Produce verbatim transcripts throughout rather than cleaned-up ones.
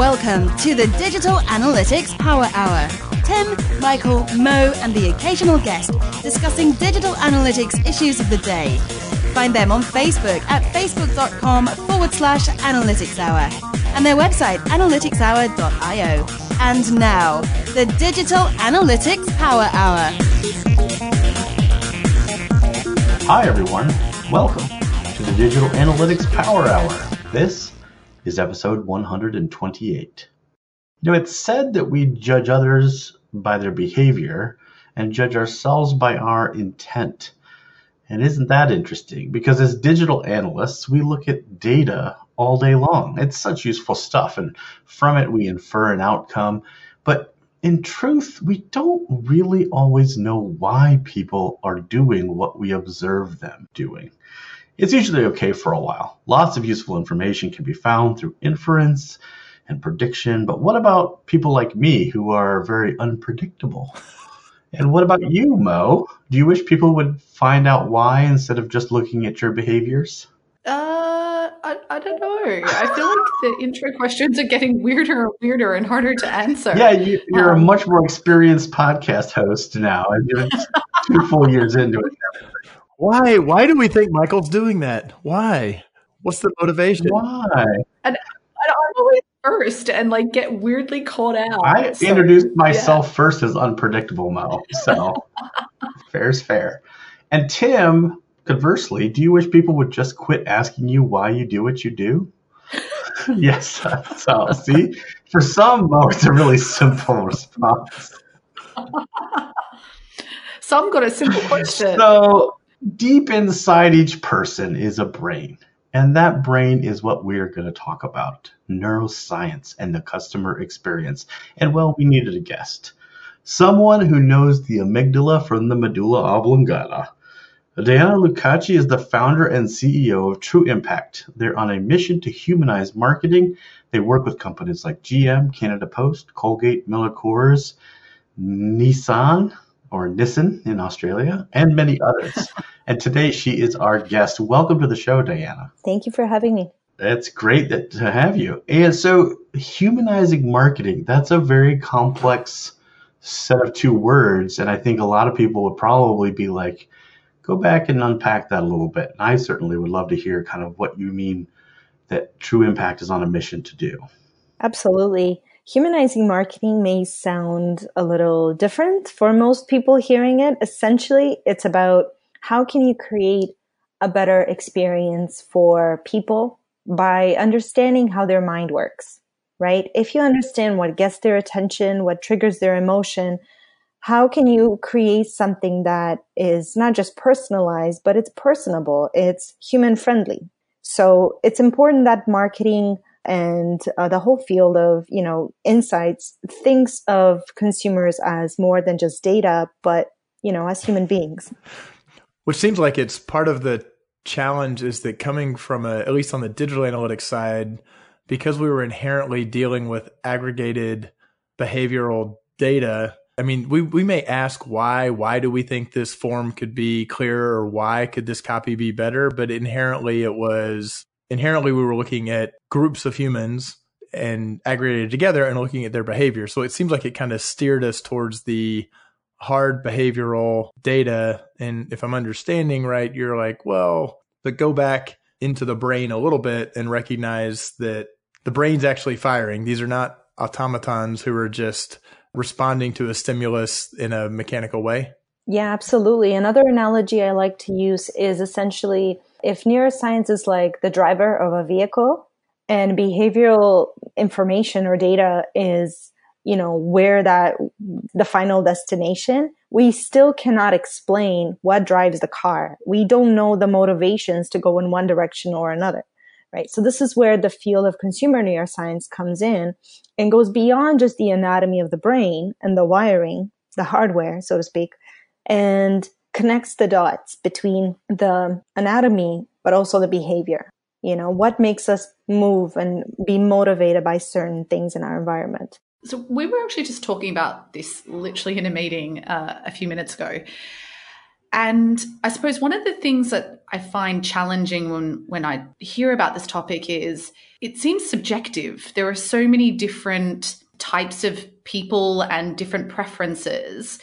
Welcome to the Digital Analytics Power Hour. Tim, Michael, Mo, and the occasional guest discussing digital analytics issues of the day. Find them on Facebook at facebook.com forward slash analytics hour and their website analytics hour dot io. And now, the Digital Analytics Power Hour. Hi everyone, welcome to the Digital Analytics Power Hour. This is episode one hundred twenty-eight. You know, it's said that we judge others by their behavior and judge ourselves by our intent. And isn't that interesting? Because as digital analysts, we look at data all day long. It's such useful stuff, and from it we infer an outcome. But in truth, we don't really always know why people are doing what we observe them doing. It's usually okay for a while. Lots of useful information can be found through inference and prediction. But what about people like me who are very unpredictable? And what about you, Mo? Do you wish people would find out why instead of just looking at your behaviors? Uh, I, I don't know. I feel like the intro questions are getting weirder and weirder and harder to answer. Yeah, you, you're um, a much more experienced podcast host now. You're two full years into it. Why? Why do we think Michael's doing that? Why? What's the motivation? Why? And, and I'm always first and like get weirdly called out. I so, introduced myself yeah. first as unpredictable, Mo. So fair's fair. And Tim, conversely, do you wish people would just quit asking you why you do what you do? Yes. So see, for some, Mo, it's a really simple response. Some got a simple question. So deep inside each person is a brain. And that brain is what we're going to talk about, neuroscience and the customer experience. And well, we needed a guest, someone who knows the amygdala from the medulla oblongata. Diana Lucacci is the founder and C E O of True Impact. They're on a mission to humanize marketing. They work with companies like G M, Canada Post, Colgate, Miller Coors, Nissan, or Nissan in Australia, and many others. And today she is our guest. Welcome to the show, Diana. Thank you for having me. It's great that, to have you. And so humanizing marketing, that's a very complex set of two words. And I think a lot of people would probably be like, go back and unpack that a little bit. And I certainly would love to hear kind of what you mean that True Impact is on a mission to do. Absolutely. Humanizing marketing may sound a little different for most people hearing it. Essentially, it's about how can you create a better experience for people by understanding how their mind works, right? If you understand what gets their attention, what triggers their emotion, how can you create something that is not just personalized, but it's personable, it's human friendly. So it's important that marketing and uh, the whole field of, you know, insights thinks of consumers as more than just data, but, you know, as human beings. Which seems like it's part of the challenge is that coming from a, at least on the digital analytics side, because we were inherently dealing with aggregated behavioral data. I mean, we, we may ask why, why do we think this form could be clearer or why could this copy be better? But inherently it was, inherently we were looking at groups of humans and aggregated together and looking at their behavior. So it seems like it kind of steered us towards the hard behavioral data. And if I'm understanding right, you're like, well, but go back into the brain a little bit and recognize that the brain's actually firing. These are not automatons who are just responding to a stimulus in a mechanical way. Yeah, absolutely. Another analogy I like to use is essentially if neuroscience is like the driver of a vehicle and behavioral information or data is, you know, where that the final destination, we still cannot explain what drives the car. We don't know the motivations to go in one direction or another, right? So this is where the field of consumer neuroscience comes in and goes beyond just the anatomy of the brain and the wiring, the hardware, so to speak, and connects the dots between the anatomy, but also the behavior. You know, what makes us move and be motivated by certain things in our environment. So we were actually just talking about this literally in a meeting uh, a few minutes ago. And I suppose one of the things that I find challenging when, when I hear about this topic is it seems subjective. There are so many different types of people and different preferences.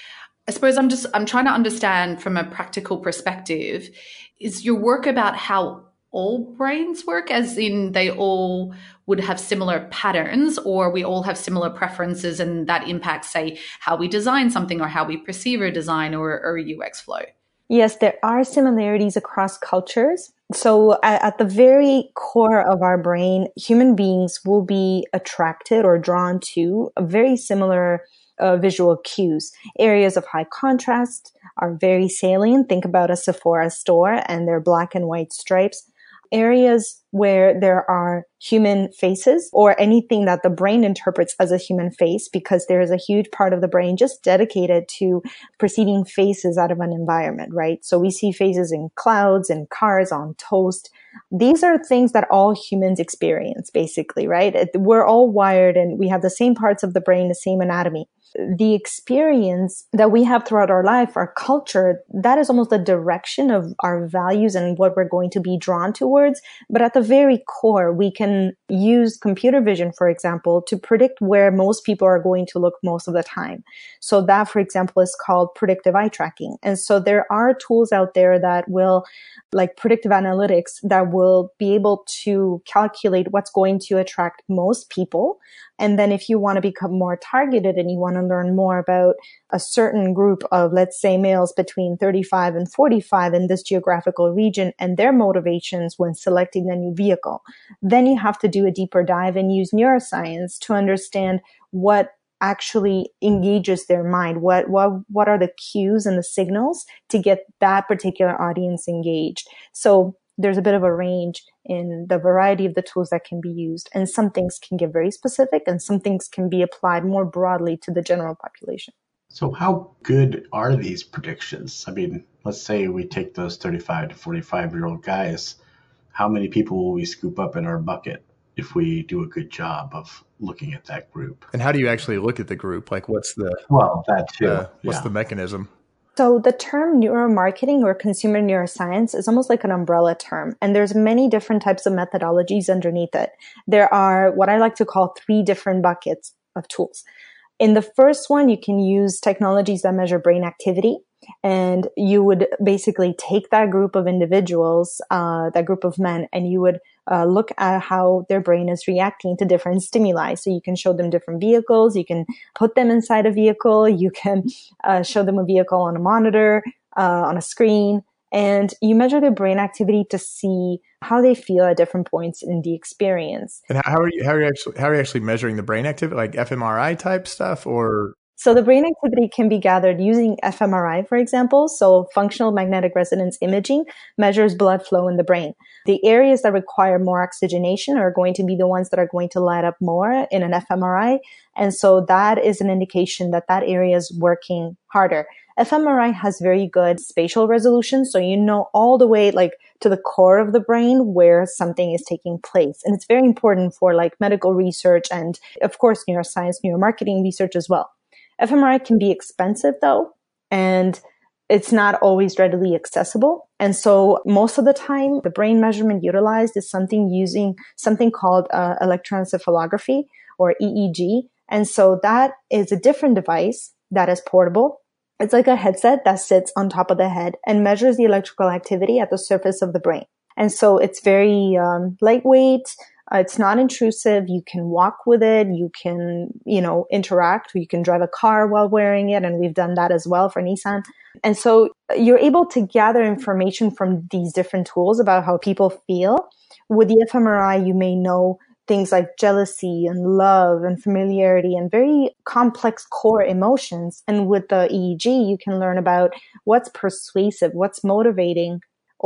I suppose I'm just, I'm trying to understand from a practical perspective, is your work about how all brains work, as in they all would have similar patterns, or we all have similar preferences and that impacts, say, how we design something or how we perceive a design or, or a U X flow? Yes, there are similarities across cultures. So at, at the very core of our brain, human beings will be attracted or drawn to a very similar uh, visual cues. Areas of high contrast are very salient. Think about a Sephora store and their black and white stripes. Areas where there are human faces or anything that the brain interprets as a human face, because there is a huge part of the brain just dedicated to perceiving faces out of an environment, right? So we see faces in clouds and cars, on toast. These are things that all humans experience, basically, right? We're all wired and we have the same parts of the brain, the same anatomy. The experience that we have throughout our life, our culture, that is almost the direction of our values and what we're going to be drawn towards. But at the very core, we can use computer vision, for example, to predict where most people are going to look most of the time. So that, for example, is called predictive eye tracking. And so there are tools out there that will, like predictive analytics, that will be able to calculate what's going to attract most people. And then if you want to become more targeted and you want to learn more about a certain group of, let's say, males between thirty-five and forty-five in this geographical region and their motivations when selecting a new vehicle, then you have to do a deeper dive and use neuroscience to understand what actually engages their mind. What, what, what are the cues and the signals to get that particular audience engaged? So there's a bit of a range in the variety of the tools that can be used. And some things can get very specific and some things can be applied more broadly to the general population. So how good are these predictions? I mean, let's say we take those thirty-five to forty-five year old guys. How many people will we scoop up in our bucket if we do a good job of looking at that group? And how do you actually look at the group? Like what's the, well, that too. Uh, what's yeah. the mechanism? So the term neuromarketing or consumer neuroscience is almost like an umbrella term, and there's many different types of methodologies underneath it. There are what I like to call three different buckets of tools. In the first one, you can use technologies that measure brain activity, and you would basically take that group of individuals, uh, that group of men, and you would uh, look at how their brain is reacting to different stimuli. So you can show them different vehicles, you can put them inside a vehicle, you can uh, show them a vehicle on a monitor, uh, on a screen, and you measure their brain activity to see how they feel at different points in the experience. And how are you, how are you actually, how are you actually measuring the brain activity, like f M R I type stuff, or? So the brain activity can be gathered using f M R I, for example. So functional magnetic resonance imaging measures blood flow in the brain. The areas that require more oxygenation are going to be the ones that are going to light up more in an f M R I. And so that is an indication that that area is working harder. f M R I has very good spatial resolution, so you know all the way like to the core of the brain where something is taking place. And it's very important for like medical research and, of course, neuroscience, neuromarketing research as well. f M R I can be expensive though, and it's not always readily accessible. And so most of the time, the brain measurement utilized is something using something called uh, electroencephalography or E E G. And so that is a different device that is portable. It's like a headset that sits on top of the head and measures the electrical activity at the surface of the brain. And so it's very um, lightweight. Uh, it's not intrusive. You can walk with it. You can, you know, interact. You can drive a car while wearing it. And we've done that as well for Nissan. And so you're able to gather information from these different tools about how people feel. With the f M R I, you may know things like jealousy and love and familiarity and very complex core emotions. And with the E E G, you can learn about what's persuasive, what's motivating,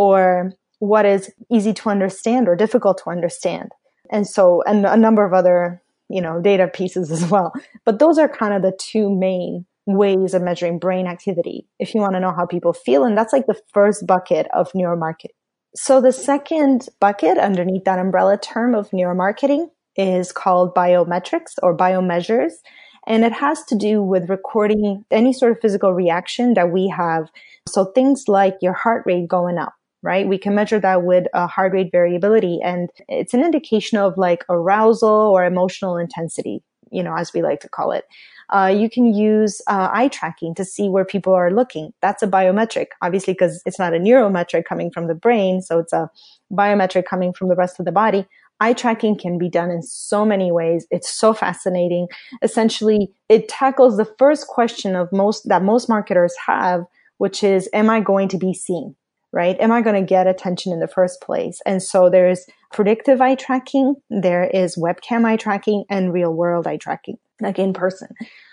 or what is easy to understand or difficult to understand. And so, and a number of other, you know, data pieces as well. But those are kind of the two main ways of measuring brain activity if you want to know how people feel. And that's like the first bucket of neuromarketing. So the second bucket underneath that umbrella term of neuromarketing is called biometrics or biomeasures. And it has to do with recording any sort of physical reaction that we have. So things like your heart rate going up, right? We can measure that with a heart rate variability. And it's an indication of like arousal or emotional intensity, you know, as we like to call it. Uh, you can use uh, eye tracking to see where people are looking. That's a biometric, obviously, because it's not a neurometric coming from the brain. So it's a biometric coming from the rest of the body. Eye tracking can be done in so many ways. It's so fascinating. Essentially, it tackles the first question of most that most marketers have, which is, am I going to be seen? Right? Am I going to get attention in the first place? And so there's predictive eye tracking, there is webcam eye tracking, and real world eye tracking, like in person.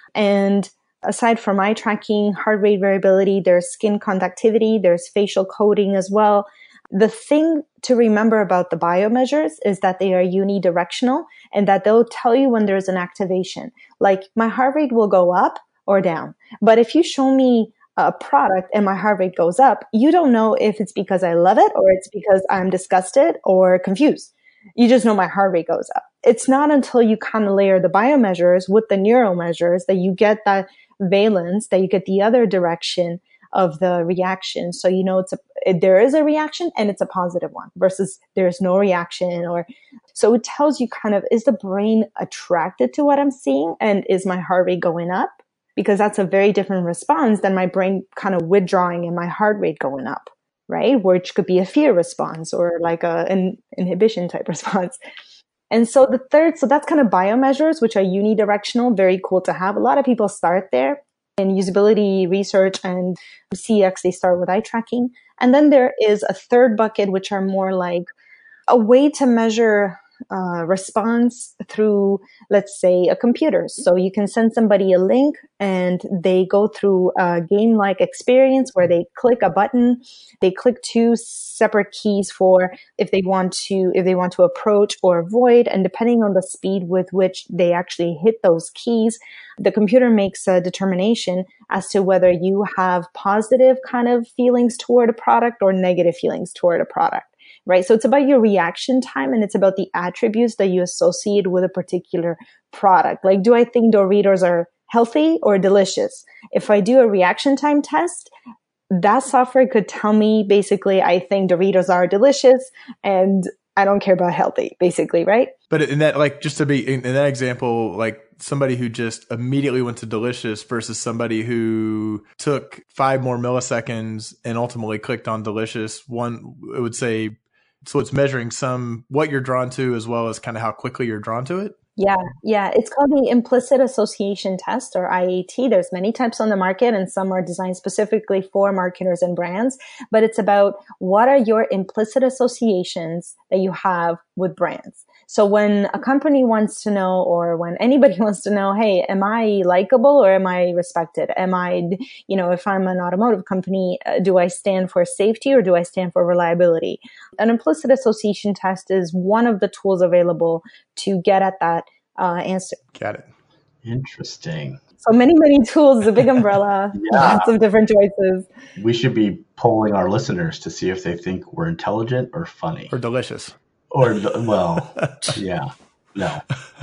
And aside from eye tracking, heart rate variability, there's skin conductivity, there's facial coding as well. The thing to remember about the biomeasures is that they are unidirectional and that they'll tell you when there's an activation. Like my heart rate will go up or down. But if you show me a product and my heart rate goes up, you don't know if it's because I love it or it's because I'm disgusted or confused. You just know my heart rate goes up. It's not until you kind of layer the biomeasures with the neural measures that you get that valence, that you get the other direction of the reaction. So, you know, it's a, there is a reaction and it's a positive one versus there's no reaction. Or so it tells you kind of, is the brain attracted to what I'm seeing? And is my heart rate going up? Because that's a very different response than my brain kind of withdrawing and my heart rate going up, right? Which could be a fear response or like a, an inhibition type response. And so the third, so that's kind of biomeasures, which are unidirectional, very cool to have. A lot of people start there. In usability research and C X, they start with eye tracking. And then there is a third bucket, which are more like a way to measure uh, response through, let's say, a computer. So you can send somebody a link and they go through a game-like experience where they click a button, they click two separate keys for if they want to, if they want to approach or avoid. And depending on the speed with which they actually hit those keys, the computer makes a determination as to whether you have positive kind of feelings toward a product or negative feelings toward a product. Right. So it's about your reaction time and it's about the attributes that you associate with a particular product. Like, do I think Doritos are healthy or delicious? If I do a reaction time test, that software could tell me basically, I think Doritos are delicious and I don't care about healthy, basically. Right. But in that, like, just to be in, in that example, like somebody who just immediately went to delicious versus somebody who took five more milliseconds and ultimately clicked on delicious, one, it would say, so it's measuring some what you're drawn to as well as kind of how quickly you're drawn to it? Yeah, yeah. It's called the implicit association test, or I A T. There's many types on the market and some are designed specifically for marketers and brands, but it's about what are your implicit associations that you have with brands. So when a company wants to know, or when anybody wants to know, hey, am I likable or am I respected? Am I, you know, if I'm an automotive company, uh, do I stand for safety or do I stand for reliability? An implicit association test is one of the tools available to get at that uh, answer. Got it. Interesting. So many, many tools, a big umbrella, Yeah. lots of different choices. We should be polling our listeners to see if they think we're intelligent or funny. Or delicious. Or, well, yeah, no.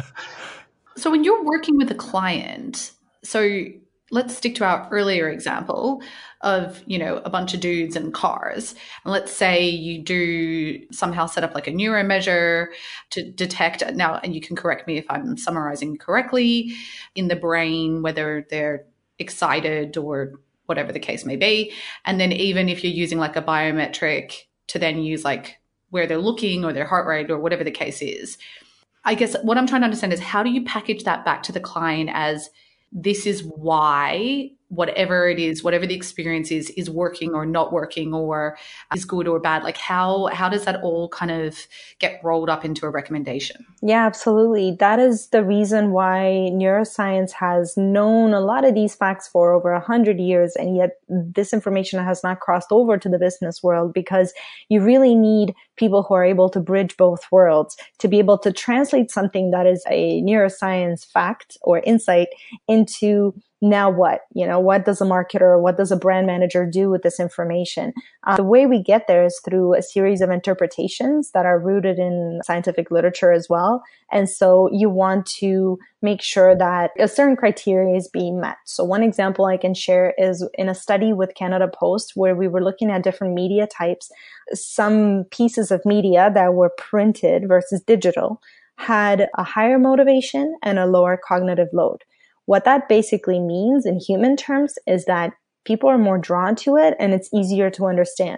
So when you're working with a client, so let's stick to our earlier example of, you know, a bunch of dudes and cars. And let's say you do somehow set up like a neuro measure to detect now, and you can correct me if I'm summarizing correctly, in the brain, whether they're excited or whatever the case may be. And then even if you're using like a biometric to then use like where they're looking or their heart rate or whatever the case is. I guess what I'm trying to understand is how do you package that back to the client as this is why whatever it is, whatever the experience is, is working or not working or is good or bad? Like how, how does that all kind of get rolled up into a recommendation? Yeah, absolutely. That is the reason why neuroscience has known a lot of these facts for over a hundred years. And yet this information has not crossed over to the business world because you really need people who are able to bridge both worlds to be able to translate something that is a neuroscience fact or insight into now what? You know, what does a marketer, what does a brand manager do with this information? Uh, the way we get there is through a series of interpretations that are rooted in scientific literature as well. And so you want to make sure that a certain criteria is being met. So one example I can share is in a study with Canada Post, where we were looking at different media types. Some pieces of media that were printed versus digital had a higher motivation and a lower cognitive load. What that basically means in human terms is that people are more drawn to it and it's easier to understand.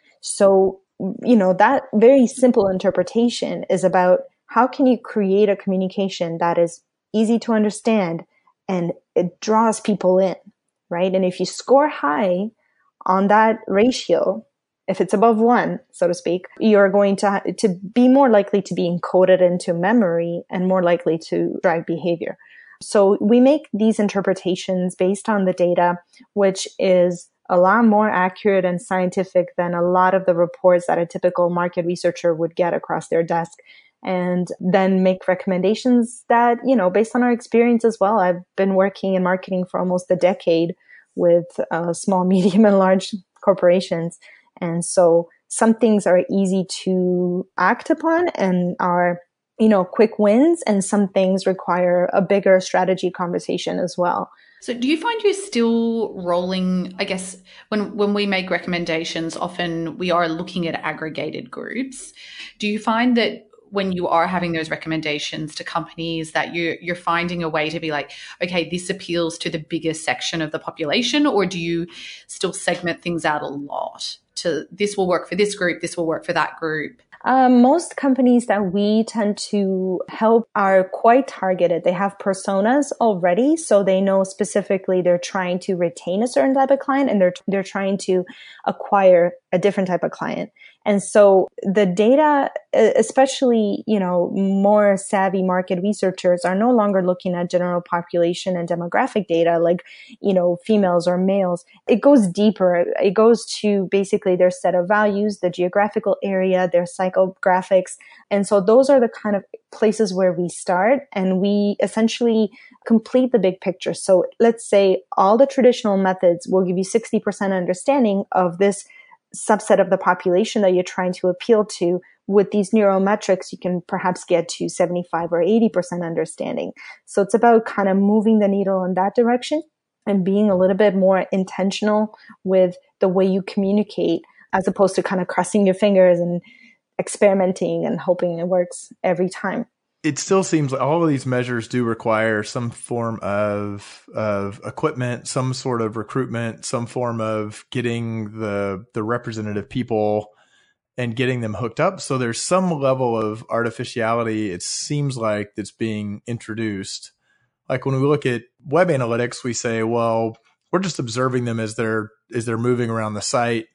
So, you know, that very simple interpretation is about how can you create a communication that is easy to understand and it draws people in, right? And if you score high on that ratio, if it's above one, so to speak, you're going to, to be more likely to be encoded into memory and more likely to drive behavior. So we make these interpretations based on the data, which is a lot more accurate and scientific than a lot of the reports that a typical market researcher would get across their desk, and then make recommendations that, you know, based on our experience as well. I've been working in marketing for almost a decade with uh, small, medium, and large corporations. And so some things are easy to act upon and are, you know, quick wins, and some things require a bigger strategy conversation as well. So do you find you're still rolling, I guess, when, when we make recommendations, often we are looking at aggregated groups. Do you find that when you are having those recommendations to companies that you're, you're finding a way to be like, okay, this appeals to the biggest section of the population, or do you still segment things out a lot to this will work for this group, this will work for that group? Um, most companies that we tend to help are quite targeted. They have personas already, so they know specifically they're trying to retain a certain type of client and they're they're trying to acquire a different type of client. And so the data, especially, you know, more savvy market researchers are no longer looking at general population and demographic data like, you know, females or males. It goes deeper. It goes to basically their set of values, the geographical area, their psychographics. And so those are the kind of places where we start, and we essentially complete the big picture. So let's say all the traditional methods will give you sixty percent understanding of this subset of the population that you're trying to appeal to. With these neurometrics, you can perhaps get to seventy-five or eighty percent understanding. So it's about kind of moving the needle in that direction and being a little bit more intentional with the way you communicate, as opposed to kind of crossing your fingers and experimenting and hoping it works every time. It still seems like all of these measures do require some form of of equipment, some sort of recruitment, some form of getting the the representative people and getting them hooked up. So there's some level of artificiality, it seems like, that's being introduced. Like when we look at web analytics, we say, well, we're just observing them as they're as they're moving around the site,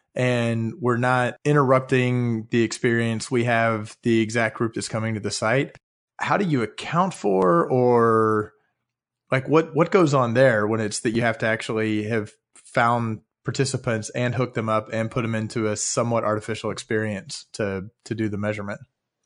and we're not interrupting the experience. We have the exact group that's coming to the site. How do you account for, or like what, what goes on there when it's that you have to actually have found participants and hook them up and put them into a somewhat artificial experience to, to do the measurement?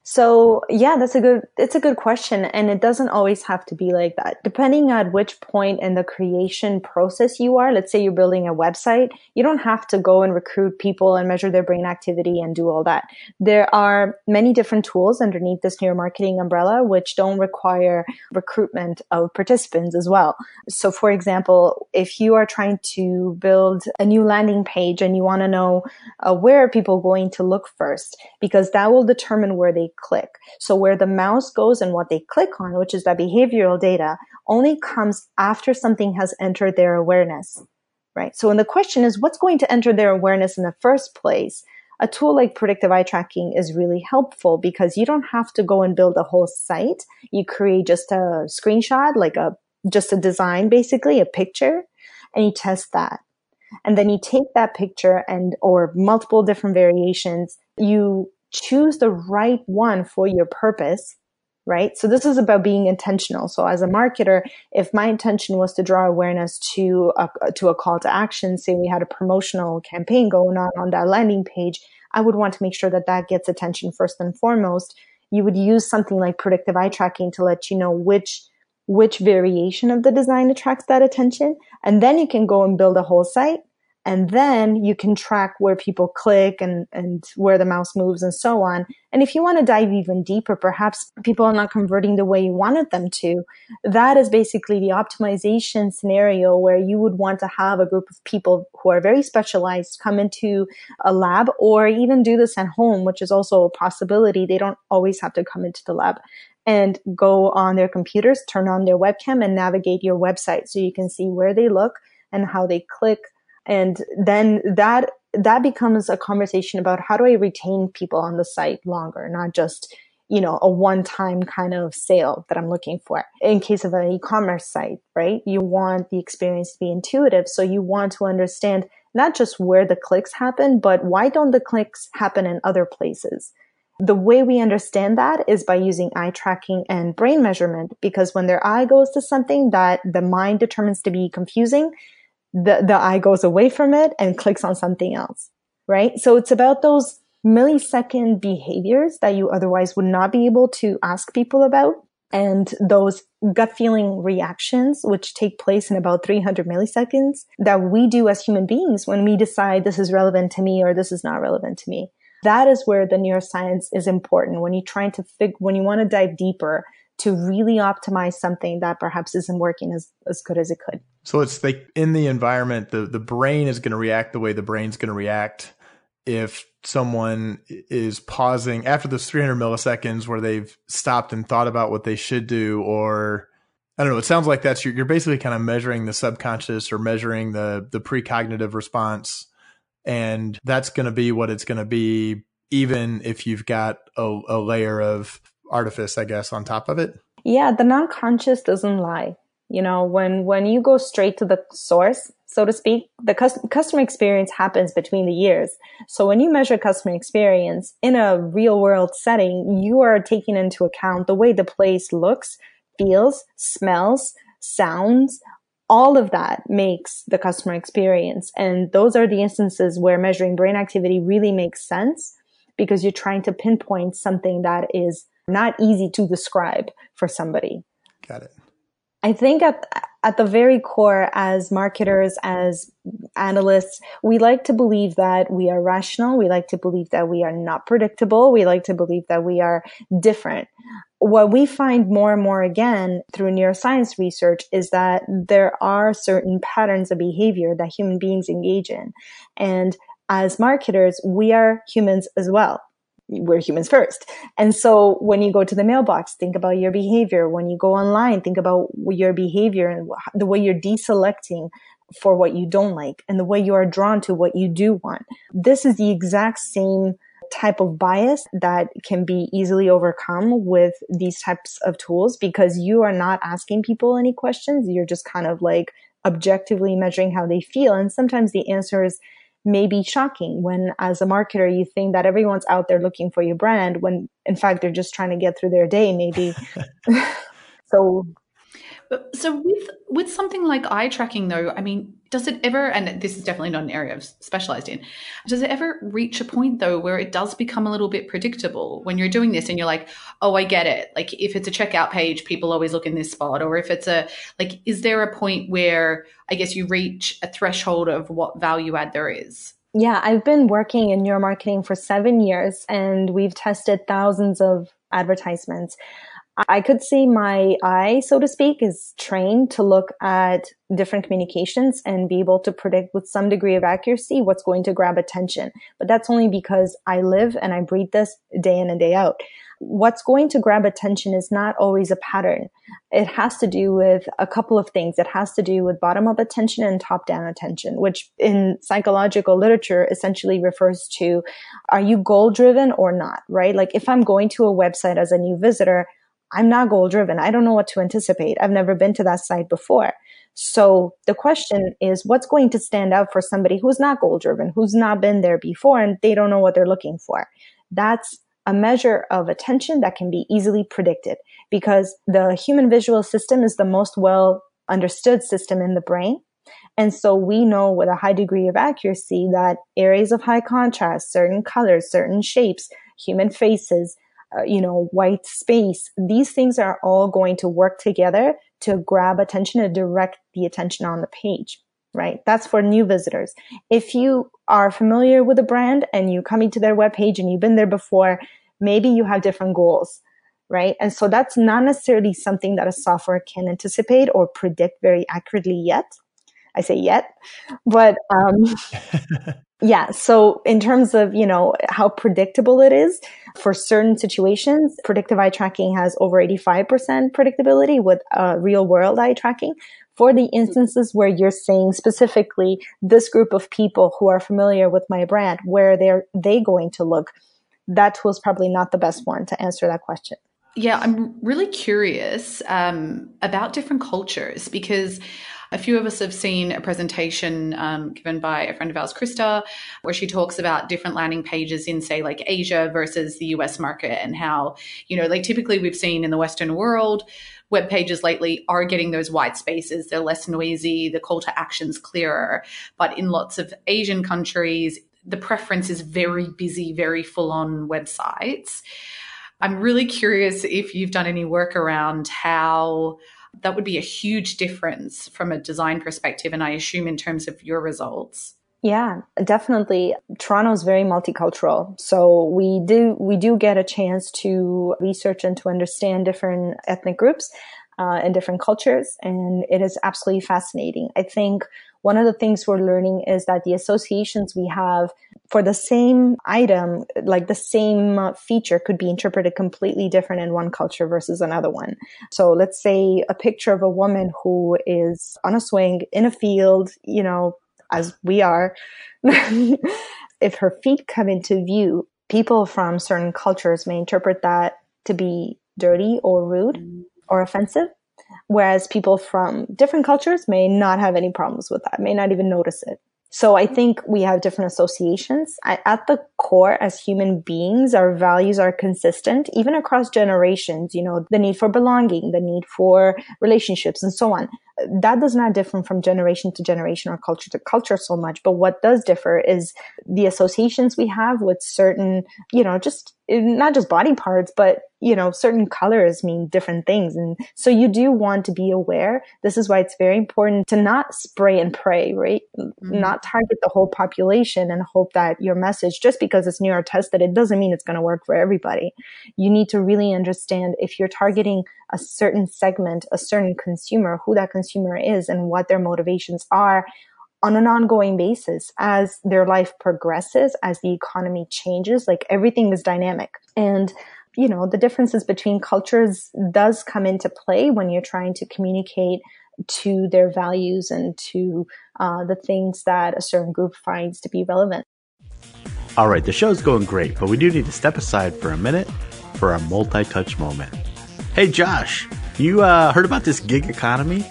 So yeah, that's a good, it's a good question. And it doesn't always have to be like that. Depending on which point in the creation process you are, let's say you're building a website, you don't have to go and recruit people and measure their brain activity and do all that. There are many different tools underneath this neuromarketing umbrella, which don't require recruitment of participants as well. So for example, if you are trying to build a new landing page and you want to know uh, where are people going to look first, because that will determine where they click. So where the mouse goes and what they click on, which is that behavioral data, only comes after something has entered their awareness, right? So when the question is, what's going to enter their awareness in the first place? A tool like predictive eye tracking is really helpful because you don't have to go and build a whole site. You create just a screenshot, like a, just a design, basically a picture, and you test that. And then you take that picture and, or multiple different variations, you choose the right one for your purpose, right? So this is about being intentional. So as a marketer, if my intention was to draw awareness to a, to a call to action, say we had a promotional campaign going on on that landing page, I would want to make sure that that gets attention first and foremost. You would use something like predictive eye tracking to let you know which which variation of the design attracts that attention. And then you can go and build a whole site. And then you can track where people click and, and where the mouse moves and so on. And if you want to dive even deeper, perhaps people are not converting the way you wanted them to. That is basically the optimization scenario where you would want to have a group of people who are very specialized come into a lab, or even do this at home, which is also a possibility. They don't always have to come into the lab, and go on their computers, turn on their webcam and navigate your website so you can see where they look and how they click. And then that that becomes a conversation about how do I retain people on the site longer, not just, you know, a one-time kind of sale that I'm looking for. In case of an e-commerce site, right? You want the experience to be intuitive. So you want to understand not just where the clicks happen, but why don't the clicks happen in other places? The way we understand that is by using eye tracking and brain measurement, because when their eye goes to something that the mind determines to be confusing, the, the eye goes away from it and clicks on something else, right? So it's about those millisecond behaviors that you otherwise would not be able to ask people about. And those gut feeling reactions, which take place in about three hundred milliseconds, that we do as human beings when we decide this is relevant to me or this is not relevant to me. That is where the neuroscience is important when you're trying to fig- when you want to dive deeper to really optimize something that perhaps isn't working as, as good as it could. So it's like in the environment, the, the brain is going to react the way the brain's going to react if someone is pausing after those three hundred milliseconds where they've stopped and thought about what they should do, or I don't know, it sounds like that's, you're, you're basically kind of measuring the subconscious or measuring the, the precognitive response. And that's going to be what it's going to be, even if you've got a, a layer of artifice, I guess, on top of it. Yeah, the non-conscious doesn't lie. You know, when, when you go straight to the source, so to speak, the cus- customer experience happens between the ears. So when you measure customer experience in a real world setting, you are taking into account the way the place looks, feels, smells, sounds. All of that makes the customer experience. And those are the instances where measuring brain activity really makes sense, because you're trying to pinpoint something that is not easy to describe for somebody. Got it. I think at at the very core, as marketers, as analysts, we like to believe that we are rational. We like to believe that we are not predictable. We like to believe that we are different. What we find more and more again through neuroscience research is that there are certain patterns of behavior that human beings engage in. And as marketers, we are humans as well. We're humans first. And so when you go to the mailbox, think about your behavior. When you go online, think about your behavior and the way you're deselecting for what you don't like and the way you are drawn to what you do want. This is the exact same type of bias that can be easily overcome with these types of tools, because you are not asking people any questions. You're just kind of like objectively measuring how they feel. And sometimes the answers may be shocking when, as a marketer, you think that everyone's out there looking for your brand when in fact they're just trying to get through their day maybe. so So with with something like eye tracking though, I mean, does it ever, and this is definitely not an area I've specialized in, does it ever reach a point though where it does become a little bit predictable when you're doing this and you're like, oh, I get it. Like if it's a checkout page, people always look in this spot, or if it's a, like, is there a point where I guess you reach a threshold of what value add there is? Yeah, I've been working in neuromarketing for seven years and we've tested thousands of advertisements. I could say my eye, so to speak, is trained to look at different communications and be able to predict with some degree of accuracy what's going to grab attention. But that's only because I live and I breathe this day in and day out. What's going to grab attention is not always a pattern. It has to do with a couple of things. It has to do with bottom-up attention and top-down attention, which in psychological literature essentially refers to, are you goal-driven or not, right? Like if I'm going to a website as a new visitor, I'm not goal driven. I don't know what to anticipate. I've never been to that site before. So the question is, what's going to stand out for somebody who's not goal driven, who's not been there before, and they don't know what they're looking for? That's a measure of attention that can be easily predicted, because the human visual system is the most well understood system in the brain. And so we know with a high degree of accuracy that areas of high contrast, certain colors, certain shapes, human faces, uh, you know, white space. These things are all going to work together to grab attention and direct the attention on the page, right? That's for new visitors. If you are familiar with a brand and you're coming to their webpage and you've been there before, maybe you have different goals, right? And so that's not necessarily something that a software can anticipate or predict very accurately yet. I say yet, but um, yeah. So in terms of, you know, how predictable it is for certain situations, predictive eye tracking has over eighty-five percent predictability with uh, real world eye tracking. For the instances where you're saying specifically this group of people who are familiar with my brand, where they're they going to look, that tool is probably not the best one to answer that question. Yeah, I'm really curious um, about different cultures, because a few of us have seen a presentation um, given by a friend of ours, Krista, where she talks about different landing pages in, say, like Asia versus the U S market, and how, you know, like typically we've seen in the Western world, web pages lately are getting those white spaces. They're less noisy. The call to action's clearer. But in lots of Asian countries, the preference is very busy, very full-on websites. I'm really curious if you've done any work around how that would be a huge difference from a design perspective, and I assume in terms of your results. Yeah, definitely. Toronto is very multicultural. So we do we do get a chance to research and to understand different ethnic groups uh, and different cultures. And it is absolutely fascinating. I think one of the things we're learning is that the associations we have for the same item, like the same feature, could be interpreted completely different in one culture versus another one. So let's say a picture of a woman who is on a swing in a field, you know, as we are, if her feet come into view, people from certain cultures may interpret that to be dirty or rude or offensive, whereas people from different cultures may not have any problems with that, may not even notice it. So I think we have different associations. At the core, as human beings, our values are consistent, even across generations, you know, the need for belonging, the need for relationships, and so on. That does not differ from generation to generation or culture to culture so much. But what does differ is the associations we have with certain, you know, just not just body parts, but, you know, certain colors mean different things. And so you do want to be aware. This is why it's very important to not spray and pray, right? Mm-hmm. Not target the whole population and hope that your message, just because it's new or tested, it doesn't mean it's going to work for everybody. You need to really understand if you're targeting a certain segment, a certain consumer, who that consumer is and what their motivations are on an ongoing basis as their life progresses, as the economy changes. Like, everything is dynamic. And, you know, the differences between cultures does come into play when you're trying to communicate to their values and to uh, the things that a certain group finds to be relevant. All right, the show's going great, but we do need to step aside for a minute for our multi-touch moment. Hey, Josh, you uh, heard about this gig economy?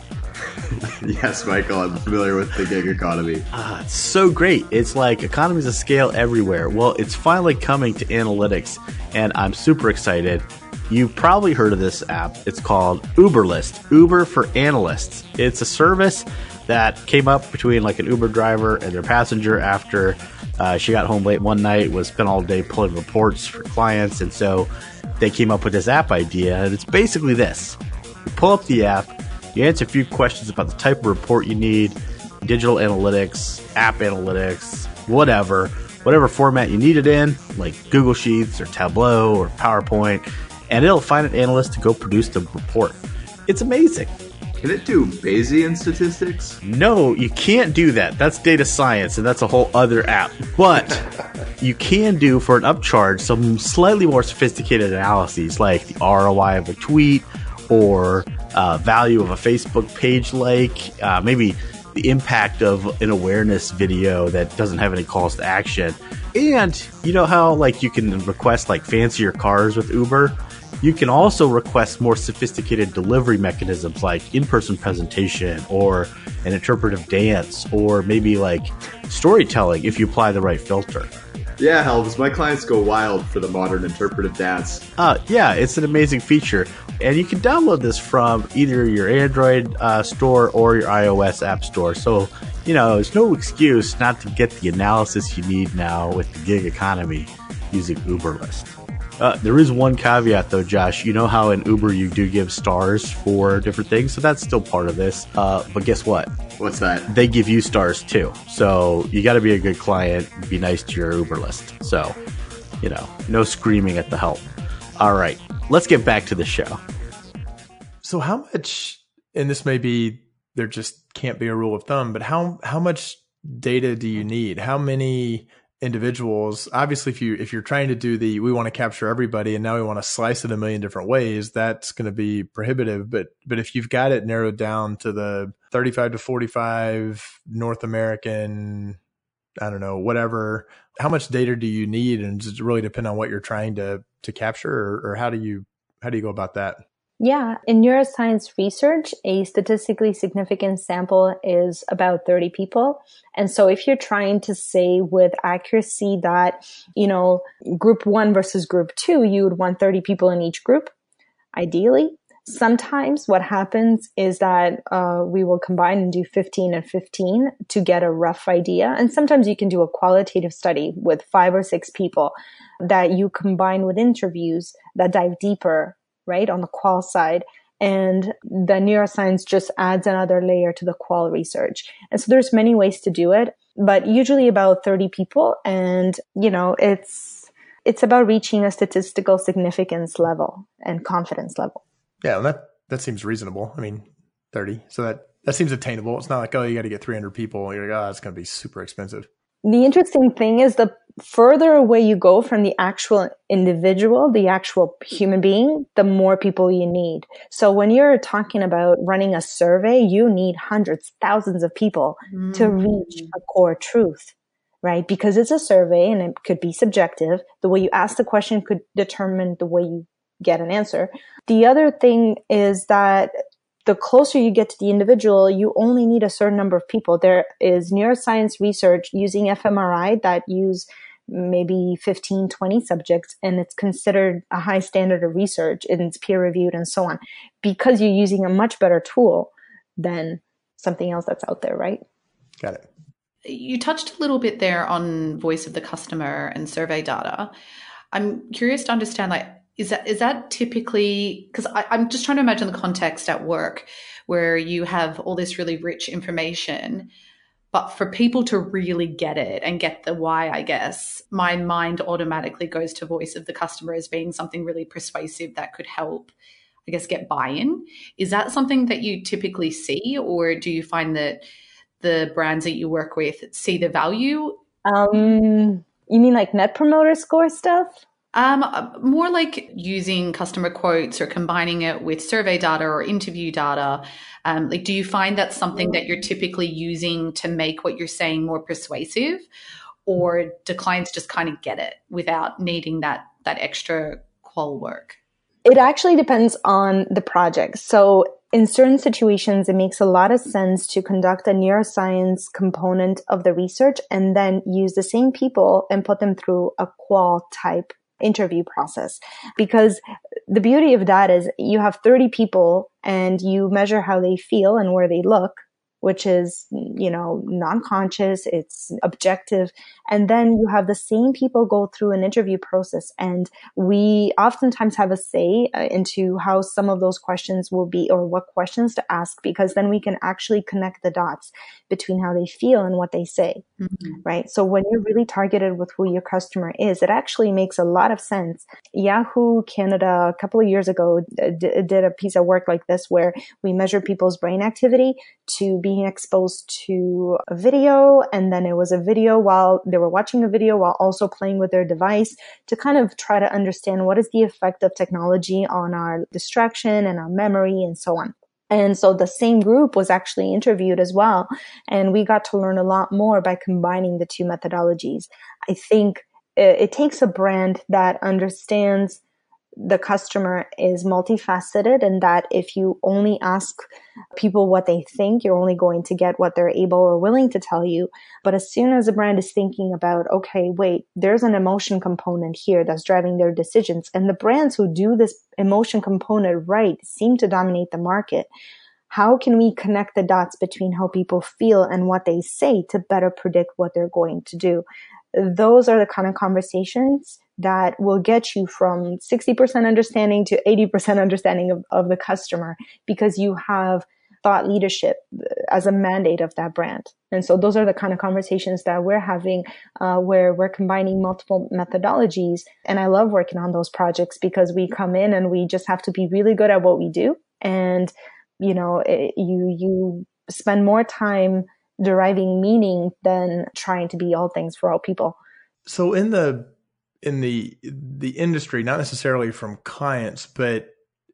Yes, Michael, I'm familiar with the gig economy. Ah, it's so great. It's like economies of scale everywhere. Well, it's finally coming to analytics, and I'm super excited. You've probably heard of this app. It's called Uberlist, Uber for Analysts. It's a service that came up between like an Uber driver and their passenger after uh, she got home late one night, was spent all day pulling reports for clients, and so they came up with this app idea, and it's basically this. You pull up the app, you answer a few questions about the type of report you need, digital analytics, app analytics, whatever, whatever format you need it in, like Google Sheets or Tableau or PowerPoint, and it'll find an analyst to go produce the report. It's amazing. Can it do Bayesian statistics? No, you can't do that. That's data science, and that's a whole other app. But you can do, for an upcharge, some slightly more sophisticated analyses, like the R O I of a tweet, or uh, value of a Facebook page like, uh, maybe the impact of an awareness video that doesn't have any calls to action. And you know how like you can request like fancier cars with Uber? You can also request more sophisticated delivery mechanisms like in-person presentation or an interpretive dance or maybe like storytelling if you apply the right filter. Yeah, Helms, my clients go wild for the modern interpretive dance. Uh, yeah, it's an amazing feature. And you can download this from either your Android uh, store or your iOS app store. So, you know, there's no excuse not to get the analysis you need now with the gig economy using Uberlist. Uh, there is one caveat, though, Josh. You know how in Uber you do give stars for different things, so that's still part of this. Uh, but guess what? What's that? They give you stars too. So you got to be a good client, be nice to your Uber list. So, you know, no screaming at the help. All right, let's get back to the show. So how much, and this may be, there just can't be a rule of thumb, but how how much data do you need? How many individuals? Obviously, if you if you're trying to do the we want to capture everybody and now we want to slice it a million different ways, that's going to be prohibitive. But but if you've got it narrowed down to the thirty-five to forty-five North American, I don't know, whatever, how much data do you need? And does it really depend on what you're trying to to capture, or, or how do you how do you go about that? Yeah. In neuroscience research, a statistically significant sample is about thirty people. And so if you're trying to say with accuracy that, you know, group one versus group two, you would want thirty people in each group, ideally. Sometimes what happens is that uh, we will combine and do fifteen and fifteen to get a rough idea. And sometimes you can do a qualitative study with five or six people that you combine with interviews that dive deeper, right, on the qual side. And the neuroscience just adds another layer to the qual research. And so there's many ways to do it, but usually about thirty people. And, you know, it's, it's about reaching a statistical significance level and confidence level. Yeah. And that, that seems reasonable. I mean, thirty. So that, that seems attainable. It's not like, oh, you got to get three hundred people. You're like, oh, it's going to be super expensive. The interesting thing is the further away you go from the actual individual, the actual human being, the more people you need. So when you're talking about running a survey, you need hundreds, thousands of people mm. to reach a core truth, right? Because it's a survey and it could be subjective. The way you ask the question could determine the way you get an answer. The other thing is that the closer you get to the individual, you only need a certain number of people. There is neuroscience research using fMRI that use maybe fifteen, twenty subjects, and it's considered a high standard of research and it's peer reviewed and so on, because you're using a much better tool than something else that's out there, right? Got it. You touched a little bit there on voice of the customer and survey data. I'm curious to understand, like, Is that is that typically, because I'm just trying to imagine the context at work where you have all this really rich information, but for people to really get it and get the why, I guess, my mind automatically goes to voice of the customer as being something really persuasive that could help, I guess, get buy-in. Is that something that you typically see, or do you find that the brands that you work with see the value? Um, you mean like Net Promoter Score stuff? Um, more like using customer quotes or combining it with survey data or interview data. Um, like, do you find that's something that you're typically using to make what you're saying more persuasive, or do clients just kind of get it without needing that that extra qual work? It actually depends on the project. So in certain situations, it makes a lot of sense to conduct a neuroscience component of the research and then use the same people and put them through a qual type interview process. Because the beauty of that is you have thirty people and you measure how they feel and where they look, which is, you know, non-conscious, it's objective. And then you have the same people go through an interview process. And we oftentimes have a say uh, into how some of those questions will be, or what questions to ask, because then we can actually connect the dots between how they feel and what they say, mm-hmm. right? So when you're really targeted with who your customer is, it actually makes a lot of sense. Yahoo Canada, a couple of years ago, d- did a piece of work like this where we measured people's brain activity to being exposed to a video, and then it was a video while they were watching a video while also playing with their device, to kind of try to understand what is the effect of technology on our distraction and our memory and so on. And so the same group was actually interviewed as well. And we got to learn a lot more by combining the two methodologies. I think it, it takes a brand that understands the customer is multifaceted, and that if you only ask people what they think, you're only going to get what they're able or willing to tell you. But as soon as a brand is thinking about, okay, wait, there's an emotion component here that's driving their decisions, and the brands who do this emotion component right seem to dominate the market, how can we connect the dots between how people feel and what they say to better predict what they're going to do? those are the kind of conversations that will get you from sixty percent understanding to eighty percent understanding of, of the customer, because you have thought leadership as a mandate of that brand. And so those are the kind of conversations that we're having, uh, where we're combining multiple methodologies. And I love working on those projects because we come in and we just have to be really good at what we do. And, you know, it, you, you spend more time deriving meaning than trying to be all things for all people. So in the, in the, the industry, not necessarily from clients, but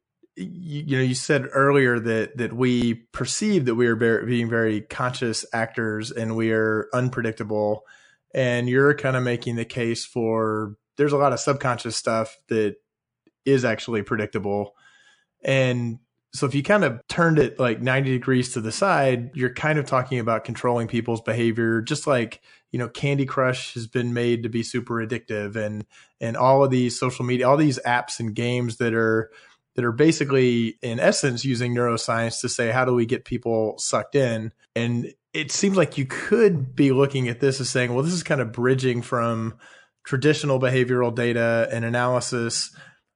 You, you know, you said earlier that that we perceive that we are very, being very conscious actors and we are unpredictable. And you're kind of making the case for there's a lot of subconscious stuff that is actually predictable. And so if you kind of turned it like ninety degrees to the side, you're kind of talking about controlling people's behavior, just like, you know, Candy Crush has been made to be super addictive, and and all of these social media, all these apps and games that are that are basically, in essence, using neuroscience to say, how do we get people sucked in? And it seems like you could be looking at this as saying, well, this is kind of bridging from traditional behavioral data and analysis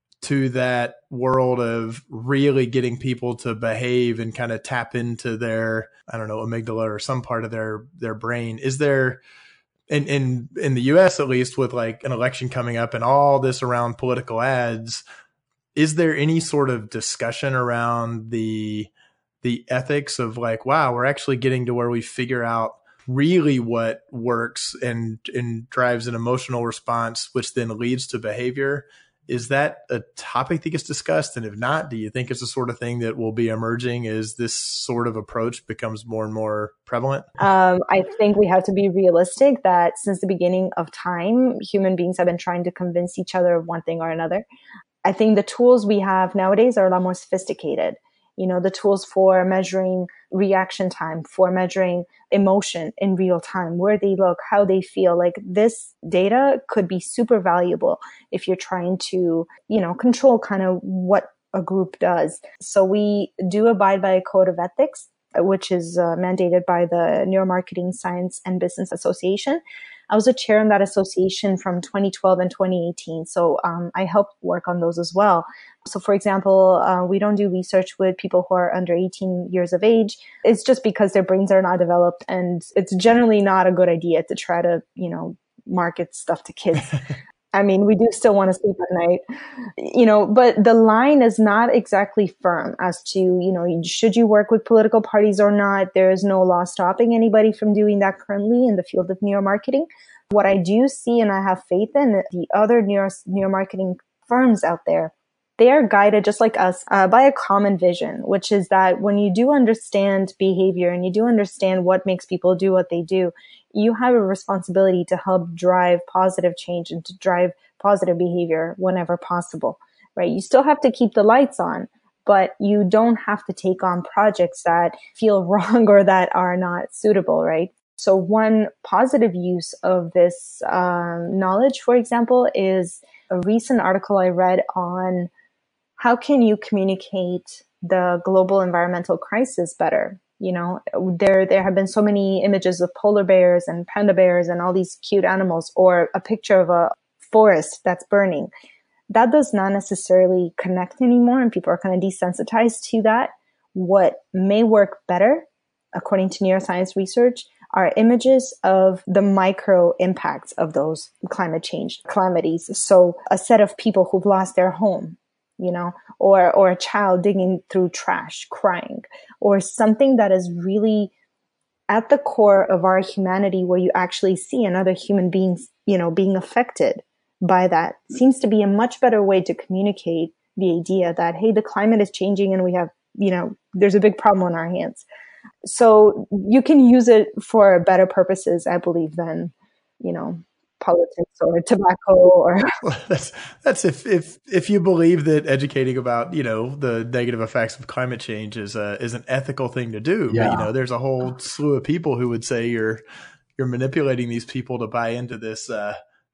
to that world of really getting people to behave and kind of tap into their, I don't know, amygdala or some part of their, their brain. Is there, in, in, in the U S at least, with like an election coming up and all this around political ads, is there any sort of discussion around the the ethics of like, wow, we're actually getting to where we figure out really what works and and drives an emotional response, which then leads to behavior? Is that a topic that gets discussed? And if not, do you think it's the sort of thing that will be emerging as this sort of approach becomes more and more prevalent? Um, I think we have to be realistic that since the beginning of time, human beings have been trying to convince each other of one thing or another. I think the tools we have nowadays are a lot more sophisticated. You know, the tools for measuring reaction time, for measuring emotion in real time, where they look, how they feel. Like, this data could be super valuable if you're trying to, you know, control kind of what a group does. So we do abide by a code of ethics, which is uh, mandated by the Neuromarketing Science and Business Association. I was a chair in that association from twenty twelve and twenty eighteen. So um, I helped work on those as well. So for example, uh, we don't do research with people who are under eighteen years of age. It's just because their brains are not developed, and it's generally not a good idea to try to, you know, market stuff to kids. I mean, we do still want to sleep at night, you know, but the line is not exactly firm as to, you know, should you work with political parties or not? There is no law stopping anybody from doing that currently in the field of neuromarketing. What I do see, and I have faith in, the other neuro, neuromarketing firms out there, they are guided just like us uh, by a common vision, which is that when you do understand behavior and you do understand what makes people do what they do, you have a responsibility to help drive positive change and to drive positive behavior whenever possible, right? You still have to keep the lights on, but you don't have to take on projects that feel wrong or that are not suitable, right? So one positive use of this um, knowledge, for example, is a recent article I read on how can you communicate the global environmental crisis better? You know, there there have been so many images of polar bears and panda bears and all these cute animals, or a picture of a forest that's burning. That does not necessarily connect anymore, and people are kind of desensitized to that. What may work better, according to neuroscience research, are images of the micro impacts of those climate change calamities. So a set of people who've lost their home, you know, or, or a child digging through trash, crying, or something that is really at the core of our humanity, where you actually see another human being, you know, being affected by that, seems to be a much better way to communicate the idea that, hey, the climate is changing and we have, you know, there's a big problem on our hands. So you can use it for better purposes, I believe, than, you know, politics or tobacco or well, that's that's if if if you believe that educating about, you know, the negative effects of climate change is a is an ethical thing to do. Yeah. But, you know, there's a whole slew of people who would say you're you're manipulating these people to buy into this uh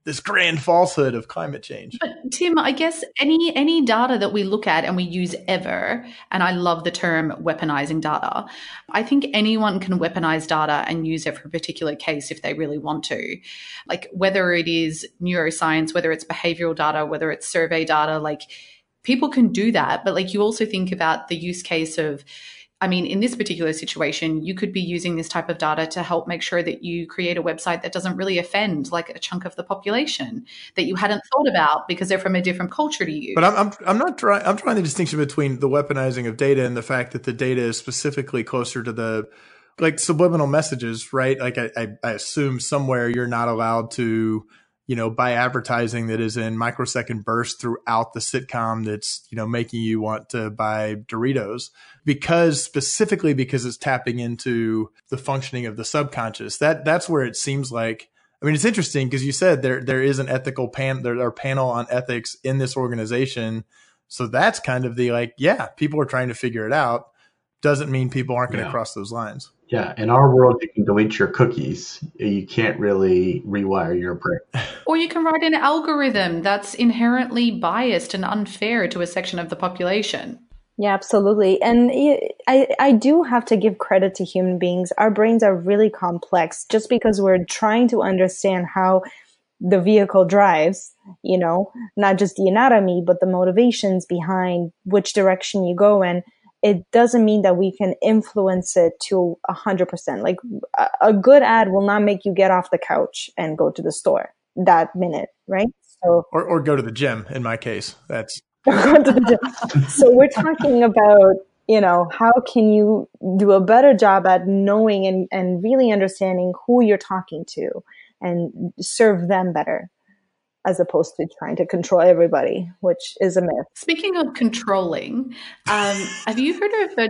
this grand falsehood of climate change. But Tim, I guess any any data that we look at and we use ever, and I love the term weaponizing data, I think anyone can weaponize data and use it for a particular case if they really want to. Like whether it is neuroscience, whether it's behavioral data, whether it's survey data, like people can do that. But like you also think about the use case of, I mean, in this particular situation, you could be using this type of data to help make sure that you create a website that doesn't really offend like a chunk of the population that you hadn't thought about because they're from a different culture to you. But I'm I'm, I'm not trying. I'm trying the distinction between the weaponizing of data and the fact that the data is specifically closer to the like subliminal messages, right? Like I, I, I assume somewhere you're not allowed to, you know, buy advertising that is in microsecond bursts throughout the sitcom that's, you know, making you want to buy Doritos because specifically because it's tapping into the functioning of the subconscious. That that's where it seems like, I mean, it's interesting because you said there there is an ethical pan, there are panel on ethics in this organization. So that's kind of the like, yeah, people are trying to figure it out. Doesn't mean people aren't going to Yeah. cross those lines. Yeah, in our world, you can delete your cookies. You can't really rewire your brain. Or you can write an algorithm that's inherently biased and unfair to a section of the population. Yeah, absolutely. And I, I do have to give credit to human beings. Our brains are really complex just because we're trying to understand how the vehicle drives, you know, not just the anatomy, but the motivations behind which direction you go in. It doesn't mean that we can influence it to a hundred percent. Like a, a good ad will not make you get off the couch and go to the store that minute, right? So, Or or go to the gym in my case. That's go to the gym. So we're talking about, you know, how can you do a better job at knowing and, and really understanding who you're talking to and serve them better, as opposed to trying to control everybody, which is a myth. Speaking of controlling, um, have you heard of a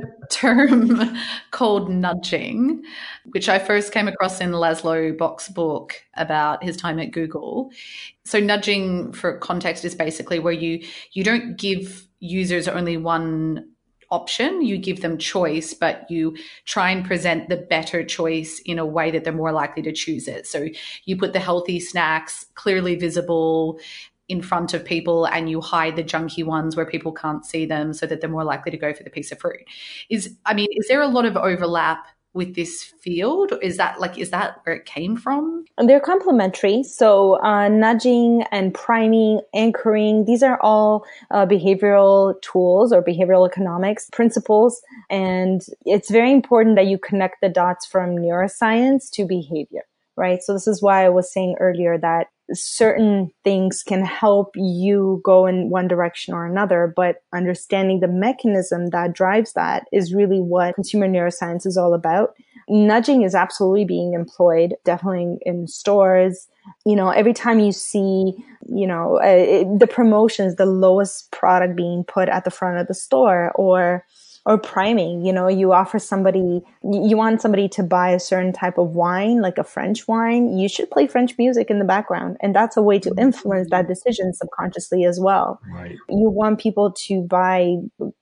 term called nudging, which I first came across in Laszlo Bock's book about his time at Google? So nudging, for context, is basically where you you don't give users only one option, you give them choice, but you try and present the better choice in a way that they're more likely to choose it. So you put the healthy snacks clearly visible in front of people and you hide the junky ones where people can't see them so that they're more likely to go for the piece of fruit. Is, I mean, is there a lot of overlap with this field? Is that like, is that where it came from? And they're complementary. So uh, nudging and priming, anchoring, these are all uh, behavioral tools or behavioral economics principles. And it's very important that you connect the dots from neuroscience to behavior, right? So this is why I was saying earlier that certain things can help you go in one direction or another, but understanding the mechanism that drives that is really what consumer neuroscience is all about. Nudging is absolutely being employed, definitely in stores. You know, every time you see, you know, uh, it, the promotions, the lowest product being put at the front of the store, or or priming, you know, you offer somebody, you want somebody to buy a certain type of wine, like a French wine, you should play French music in the background. And that's a way to influence that decision subconsciously as well. Right. You want people to buy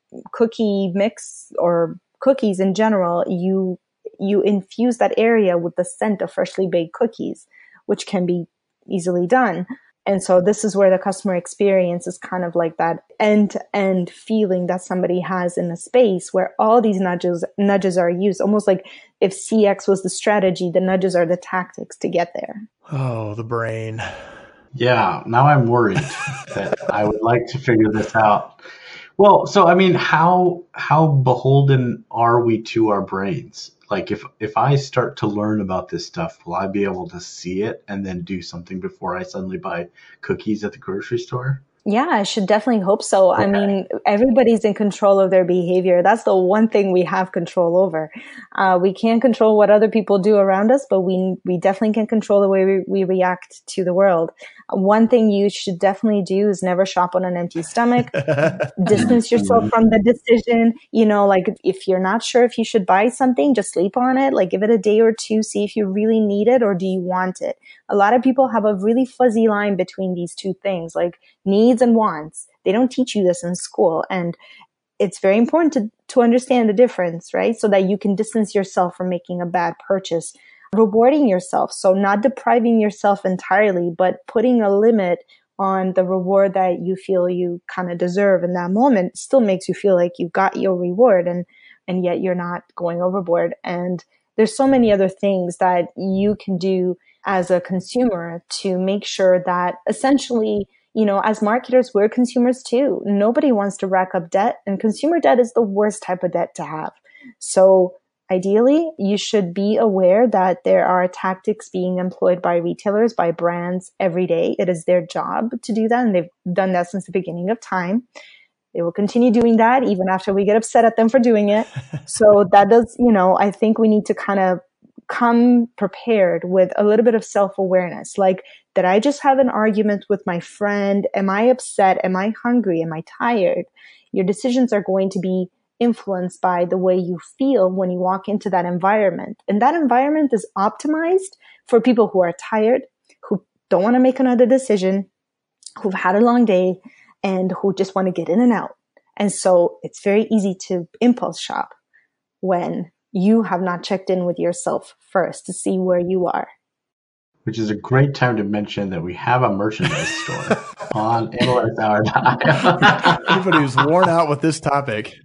cookie mix or cookies in general. You, you infuse that area with the scent of freshly baked cookies, which can be easily done. And so this is where the customer experience is kind of like that end-to-end feeling that somebody has in a space where all these nudges nudges are used, almost like if C X was the strategy, the nudges are the tactics to get there. oh, the brain. Yeah, now I'm worried that I would like to figure this out. Well, so I mean, how how beholden are we to our brains? Like if if I start to learn about this stuff, will I be able to see it and then do something before I suddenly buy cookies at the grocery store? Yeah, I should definitely hope so. Okay. I mean, everybody's in control of their behavior. That's the one thing we have control over. Uh, we can't control what other people do around us, but we we definitely can control the way we, we react to the world. One thing you should definitely do is never shop on an empty stomach. Distance yourself from the decision. You know, like if you're not sure if you should buy something, just sleep on it. Like give it a day or two, see if you really need it or do you want it. A lot of people have a really fuzzy line between these two things, like needs and wants. They don't teach you this in school. And it's very important to, to understand the difference, right? So that you can distance yourself from making a bad purchase. rewarding yourself. So not depriving yourself entirely, but putting a limit on the reward that you feel you kind of deserve in that moment still makes you feel like you got your reward, and, and yet you're not going overboard. And there's so many other things that you can do as a consumer to make sure that essentially, you know, as marketers, we're consumers too. Nobody wants to rack up debt, and consumer debt is the worst type of debt to have. So ideally, you should be aware that there are tactics being employed by retailers, by brands every day. It is their job to do that, and they've done that since the beginning of time. They will continue doing that even after we get upset at them for doing it. So that does, you know, I think we need to kind of come prepared with a little bit of self-awareness. Like, did I just have an argument with my friend? Am I upset? Am I hungry? Am I tired? Your decisions are going to be influenced by the way you feel when you walk into that environment. And that environment is optimized for people who are tired, who don't want to make another decision, who've had a long day, and who just want to get in and out. And so it's very easy to impulse shop when you have not checked in with yourself first to see where you are. Which is a great time to mention that we have a merchandise store on analytics hour dot io. Anybody who's worn out with this topic.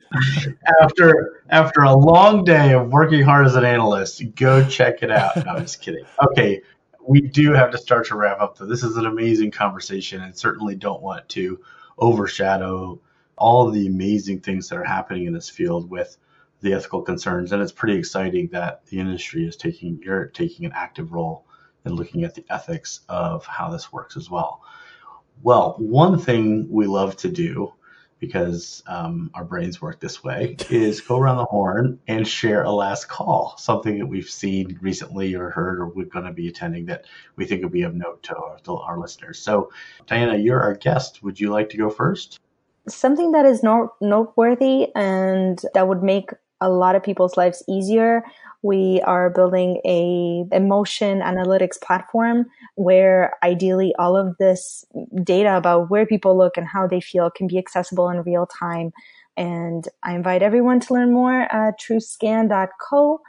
After after a long day of working hard as an analyst, go check it out. No, I'm just kidding. Okay, we do have to start to wrap up, though. This is an amazing conversation, and certainly don't want to overshadow all of the amazing things that are happening in this field with the ethical concerns. And it's pretty exciting that the industry is taking you're taking an active role in looking at the ethics of how this works as well. Well, one thing we love to do, because um, our brains work this way, is go around the horn and share a last call, something that we've seen recently or heard or we're going to be attending that we think will be of note to our, to our listeners. So, Diana, you're our guest. Would you like to go first? Something that is not noteworthy and that would make a lot of people's lives easier. We are building a emotion analytics platform where ideally all of this data about where people look and how they feel can be accessible in real time. And I invite everyone to learn more at true scan dot co.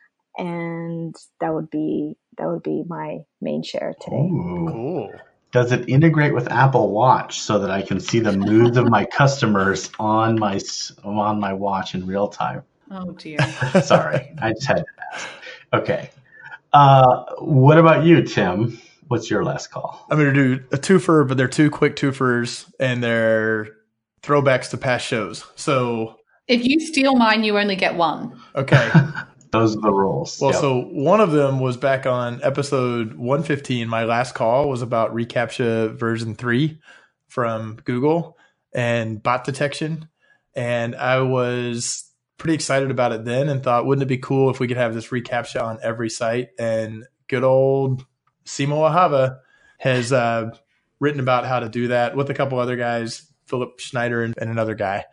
And that would be that would be my main share today. Ooh. Cool. Does it integrate with Apple Watch so that I can see the moods of my customers on my on my watch in real time? Oh, dear. Sorry, I just had to ask. Okay. Uh, what about you, Tim? What's your last call? I'm going to do a twofer, but they're two quick twofers, and they're throwbacks to past shows. So If you steal mine, you only get one. Okay. Those are the rules. Well, Yep. so one of them was back on episode one fifteen. My last call was about reCAPTCHA version three from Google and bot detection. And I was pretty excited about it then and thought, wouldn't it be cool if we could have this reCAPTCHA on every site? And good old Simo Ahava has uh, written about how to do that with a couple other guys, Philip Schneider and, and another guy.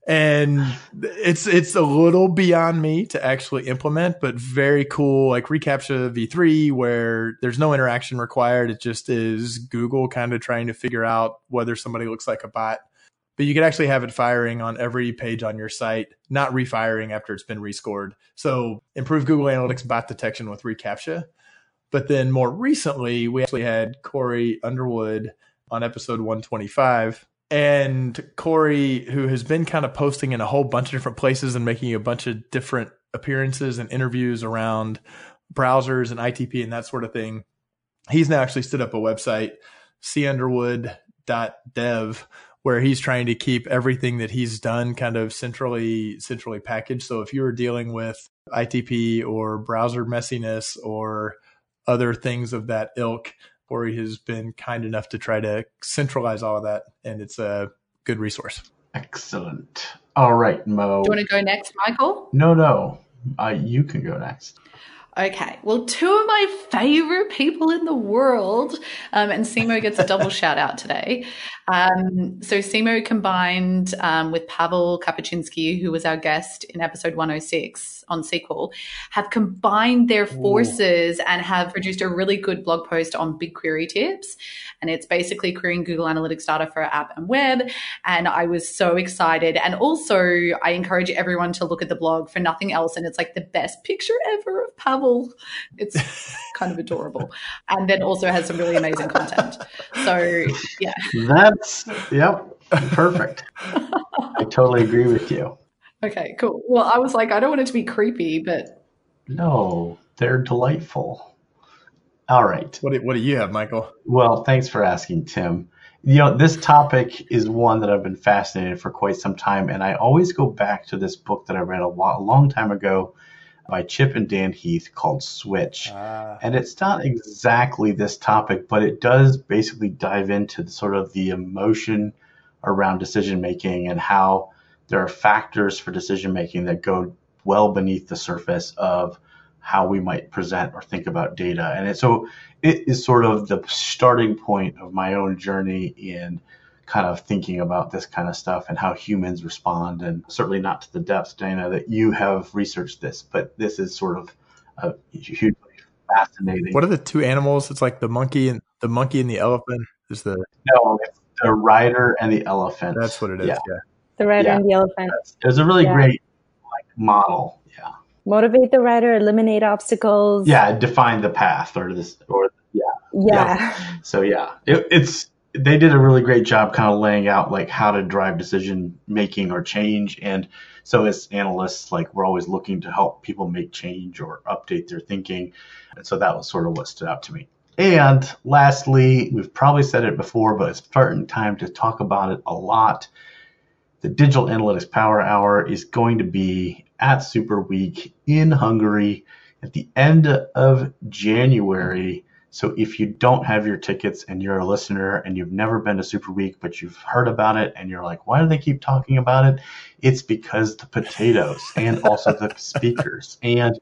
And it's it's a little beyond me to actually implement, but very cool, like reCAPTCHA v three, where there's no interaction required. It just is Google kind of trying to figure out whether somebody looks like a bot. But you could actually have it firing on every page on your site, not refiring after it's been rescored. So improve Google Analytics bot detection with reCAPTCHA. But then more recently, we actually had Corey Underwood on episode one twenty-five. And Corey, who has been kind of posting in a whole bunch of different places and making a bunch of different appearances and interviews around browsers and I T P and that sort of thing, he's now actually stood up a website, c underwood dot dev, where he's trying to keep everything that he's done kind of centrally centrally packaged. So if you were dealing with I T P or browser messiness or other things of that ilk, Corey has been kind enough to try to centralize all of that, and it's a good resource. Excellent. All right, Mo. Do you want to go next, Michael? No, no. Uh, you can go next. Okay. Well, two of my favorite people in the world, um, and Simo gets a double shout out today. Um, so Simo combined um, with Pavel Kapuczynski, who was our guest in episode one oh six, on S Q L, have combined their forces Ooh. and have produced a really good blog post on BigQuery tips. And it's basically querying Google Analytics data for app and web. And I was so excited. And also, I encourage everyone to look at the blog for nothing else. And it's like the best picture ever of Pavel. It's kind of adorable. And then also has some really amazing content. So, yeah. That's, yep, perfect. I totally agree with you. Okay, cool. Well, I was like, I don't want it to be creepy, but. No, they're delightful. All right. What do, what do you have, Michael? Well, thanks for asking, Tim. You know, this topic is one that I've been fascinated for quite some time, and I always go back to this book that I read a, while, a long time ago by Chip and Dan Heath called Switch. Ah. And it's not exactly this topic, but it does basically dive into the, sort of the emotion around decision making and how there are factors for decision making that go well beneath the surface of how we might present or think about data. And it, so it is sort of the starting point of my own journey in kind of thinking about this kind of stuff and how humans respond, and certainly not to the depth, Diana, that you have researched this, but this is sort of a hugely fascinating. What are the two animals? It's like the monkey and the monkey and the elephant is the. No, it's the rider and the elephant. That's what it is. Yeah. yeah. The rider yeah. and the elephant. It was a really yeah. great like model. Yeah. Motivate the rider, eliminate obstacles. Yeah, define the path or this or yeah. Yeah. yeah. So yeah, it, it's they did a really great job kind of laying out like how to drive decision making or change. And so as analysts, like we're always looking to help people make change or update their thinking. And so that was sort of what stood out to me. And lastly, we've probably said it before, but it's starting time to talk about it a lot. The Digital Analytics Power Hour is going to be at Super Week in Hungary at the end of January. So if you don't have your tickets and you're a listener and you've never been to Super Week, but you've heard about it and you're like, why do they keep talking about it? It's because the potatoes and also the speakers and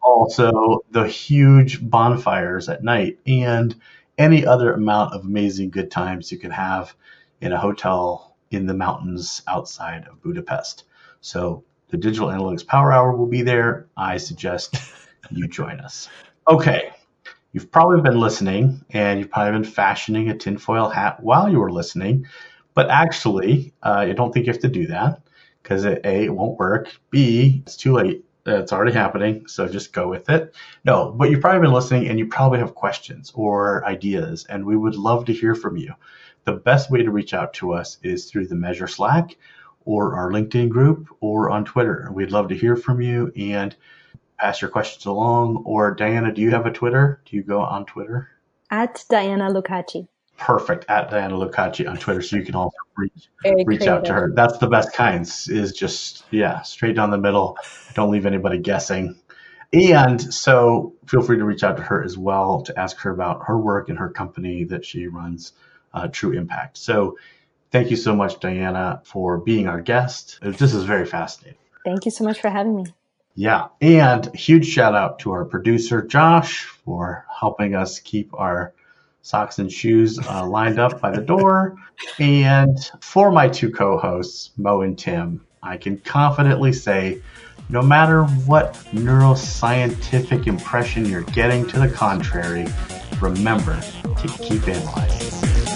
also the huge bonfires at night and any other amount of amazing good times you can have in a hotel in the mountains outside of Budapest. So the Digital Analytics Power Hour will be there. I suggest you join us. Okay. You've probably been listening and you've probably been fashioning a tinfoil hat while you were listening, but actually, uh, I don't think you have to do that because A, it won't work. B, it's too late. It's already happening, so just go with it. No, but you've probably been listening and you probably have questions or ideas, and we would love to hear from you. The best way to reach out to us is through the Measure Slack or our LinkedIn group or on Twitter. We'd love to hear from you and pass your questions along. Or Diana, do you have a Twitter? Do you go on Twitter? At Diana Lucacci. Perfect. At Diana Lucacci on Twitter. So you can also reach, reach out to her. That's the best kinds is just, yeah, straight down the middle. Don't leave anybody guessing. And so feel free to reach out to her as well to ask her about her work and her company that she runs, uh, True Impact. So thank you so much, Diana, for being our guest. This is very fascinating. Thank you so much for having me. Yeah. And huge shout out to our producer, Josh, for helping us keep our socks and shoes uh, lined up by the door. And for my two co-hosts, Mo and Tim, I can confidently say, no matter what neuroscientific impression you're getting to the contrary, remember to keep analyzing.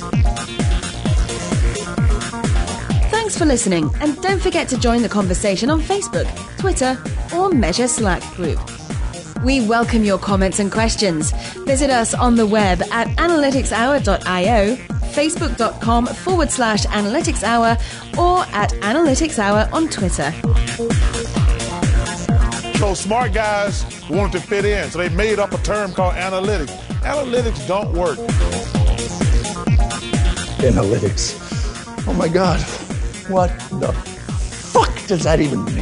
Thanks for listening, and don't forget to join the conversation on Facebook, Twitter, or Measure Slack group. We welcome your comments and questions. Visit us on the web at analyticshour dot io, facebook.com forward slash analyticshour, or at analyticshour on Twitter. So smart guys wanted to fit in, so they made up a term called analytics. Analytics don't work. Analytics. Oh my God. What the fuck does that even mean?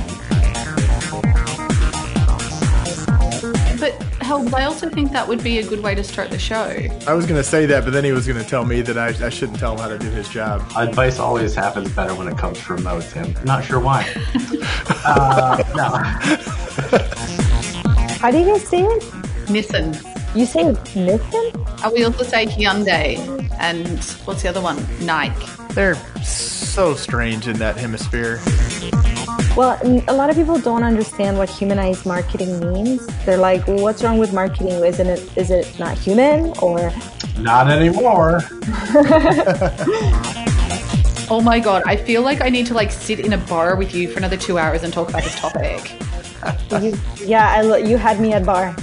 But Helb, I also think that would be a good way to start the show. I was going to say that, but then he was going to tell me that I, I shouldn't tell him how to do his job. Advice always happens better when it comes from Mo, Tim. Not sure why. uh, no. How do you guys say it? Nissan. You say Nissan? And we also say Hyundai. And what's the other one? Nike. They're so strange in that hemisphere. Well, a lot of people don't understand what humanized marketing means. They're like, well, what's wrong with marketing? Isn't it, is it not human? Or not anymore. Oh my God, I feel like I need to like sit in a bar with you for another two hours and talk about this topic. you, yeah, I lo- you had me at bar.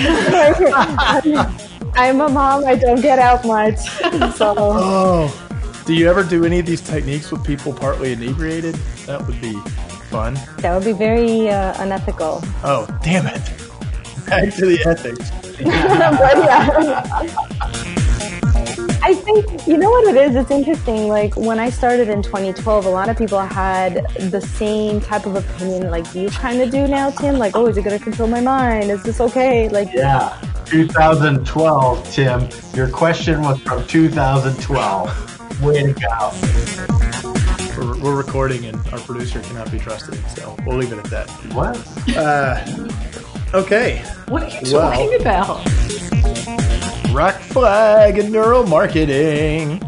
I'm a mom. I don't get out much. So. Oh, do you ever do any of these techniques with people partly inebriated? That would be fun. That would be very uh, unethical. Oh, damn it. Back to the ethics. But, yeah. I think, you know what it is? It's interesting. Like, when I started in twenty twelve, a lot of people had the same type of opinion like you kind of do now, Tim. Like, oh, is it going to control my mind? Is this okay? Like, yeah. twenty twelve, Tim. Your question was from two thousand twelve. Way to go. We're, we're recording and our producer cannot be trusted, so we'll leave it at that. What? Uh, okay. What are you talking well, about? Rock flag and neural marketing.